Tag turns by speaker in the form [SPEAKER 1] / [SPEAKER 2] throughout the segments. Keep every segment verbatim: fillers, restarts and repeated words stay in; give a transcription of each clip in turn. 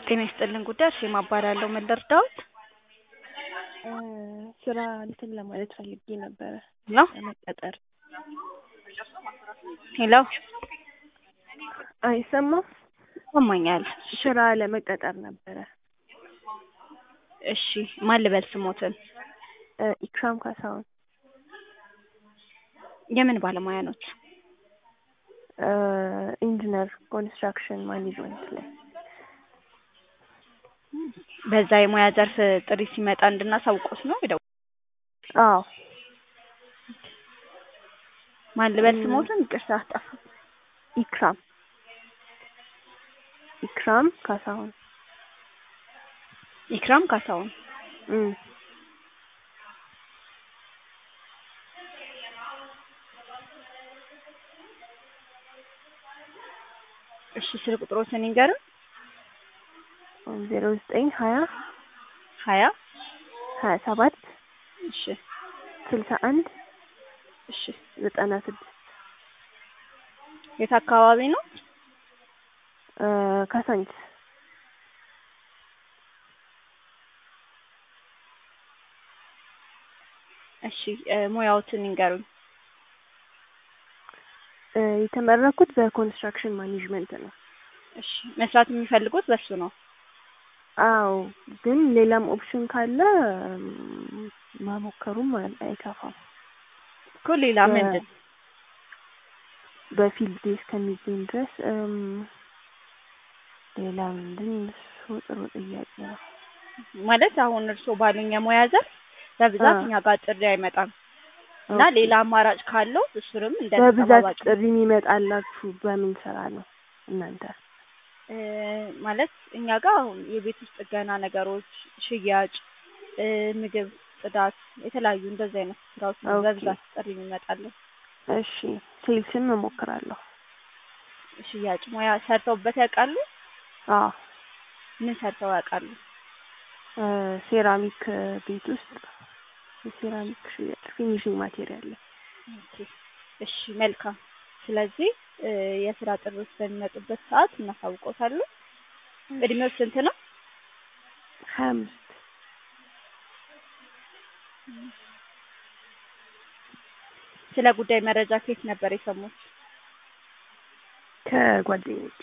[SPEAKER 1] ጤና ይስጥልን ጉዳይ እርሴማ እባላለሁ። ምን ልርዳዎት?
[SPEAKER 2] ስራ እንትን ለማለት ፈልጌ ነበረ
[SPEAKER 1] ሄሎ
[SPEAKER 2] ለመቀጠር።
[SPEAKER 1] ሄሎ
[SPEAKER 2] አይሰማም?
[SPEAKER 1] ይሰማኛል።
[SPEAKER 2] ስራ ለመቀጠር ነበረ።
[SPEAKER 1] እሺ ማን ልበል ስሞትን?
[SPEAKER 2] ኢክራም ካሳሁን።
[SPEAKER 1] የምን ባለሙያ ኖት?
[SPEAKER 2] ኢንጂነር ኮንስትራክሽን ማኔጅመንት ላይ።
[SPEAKER 1] በዛ የሙያ ዘርፍ ጥሪ ሲመጣ እንድናሳውቆት ነው የደወ
[SPEAKER 2] አዎ።
[SPEAKER 1] ማን ልበል ስሞትን? ይቅርታ አጠፋ።
[SPEAKER 2] ኢክራም ኢክራም ካሳሁን።
[SPEAKER 1] ኢክራም ካሳሁን።
[SPEAKER 2] እም
[SPEAKER 1] እሺ ስልክ ቁጥሮትን ይንገሩን።
[SPEAKER 2] ዜሮ ዘጠኝ ሀያ
[SPEAKER 1] ሀያ
[SPEAKER 2] ሀያ ሰባት
[SPEAKER 1] እሺ
[SPEAKER 2] ስልሳ አንድ
[SPEAKER 1] እሺ
[SPEAKER 2] ዘጠና ስድስት
[SPEAKER 1] የት አካባቢ ነው?
[SPEAKER 2] ካሳንቺስ።
[SPEAKER 1] እሺ ሙያዎትን ይንገሩን።
[SPEAKER 2] የተመረኩት በኮንስትራክሽን ማኔጅመንት ነው።
[SPEAKER 1] እሺ መስራት የሚፈልጉት በሱ ነው?
[SPEAKER 2] አዎ፣ ግን ሌላም ኦፕሽን ካለ መሞከሩም አይከፋም
[SPEAKER 1] እኮ። ሌላ ምንድን?
[SPEAKER 2] በፊልድ እስከሚገኝ ድረስ ሌላ ምንድን? እሱ ጥሩ ጥያቄ ነው።
[SPEAKER 1] ማለት አሁን እርስዎ ባሉኝ የሙያ ዘርፍ በብዛት እኛ ጋር ጥሪ አይመጣም እና ሌላ አማራጭ ካለው እሱንም እንደ
[SPEAKER 2] በብዛት ጥሪ የሚመጣላችሁ በምን ስራ ነው እናንተ?
[SPEAKER 1] ማለት እኛ ጋር አሁን የቤት ውስጥ ጥገና ነገሮች፣ ሽያጭ፣ ምግብ፣ ጽዳት፣ የተለያዩ እንደዚህ አይነት ስራዎች ነው በብዛት ጥሪ የሚመጣልን።
[SPEAKER 2] እሺ ሴልስን እሞክራለሁ።
[SPEAKER 1] ሽያጭ ሙያ ሰርተውበት ያውቃሉ?
[SPEAKER 2] አዎ።
[SPEAKER 1] ምን ሰርተው ያውቃሉ?
[SPEAKER 2] ሴራሚክ ቤት ውስጥ የሴራሚክ ሽያጭ ፊኒሺንግ ማቴሪያል።
[SPEAKER 1] ኦኬ እሺ መልካም። ስለዚህ የስራ ጥሪዎች በሚመጡበት ሰዓት እናሳውቆታለን። እድሜው ስንት ነው?
[SPEAKER 2] ሀያ አምስት
[SPEAKER 1] ስለ ጉዳይ መረጃ ከየት ነበር የሰሙት?
[SPEAKER 2] ከጓደኞቼ።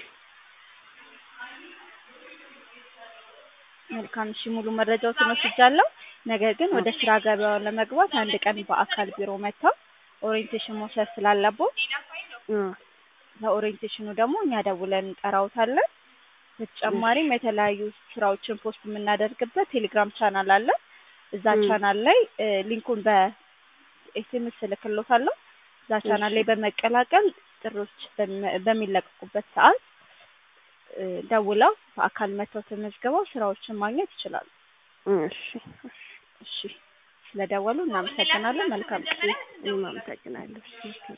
[SPEAKER 1] መልካም እሺ ሙሉ መረጃዎችን ወስጃለሁ። ነገር ግን ወደ ስራ ገበያው ለመግባት አንድ ቀን በአካል ቢሮ መጥተው ኦሪንቴሽን መውሰድ ስላለብዎት ለኦሪንቴሽኑ ደግሞ እኛ ደውለን እንጠራዎታለን። በተጨማሪም የተለያዩ ስራዎችን ፖስት የምናደርግበት ቴሌግራም ቻናል አለ። እዛ ቻናል ላይ ሊንኩን በኤስኤምኤስ እልክልዎታለሁ። እዛ ቻናል ላይ በመቀላቀል ጥሪዎች በሚለቀቁበት ሰዓት ደውለው በአካል መጥተው ተመዝግበው ስራዎችን ማግኘት ይችላሉ።
[SPEAKER 2] እሺ
[SPEAKER 1] እሺ ስለደወሉ እናመሰግናለን። መልካም ጊዜ።
[SPEAKER 2] እኔም አመሰግናለሁ። እሺ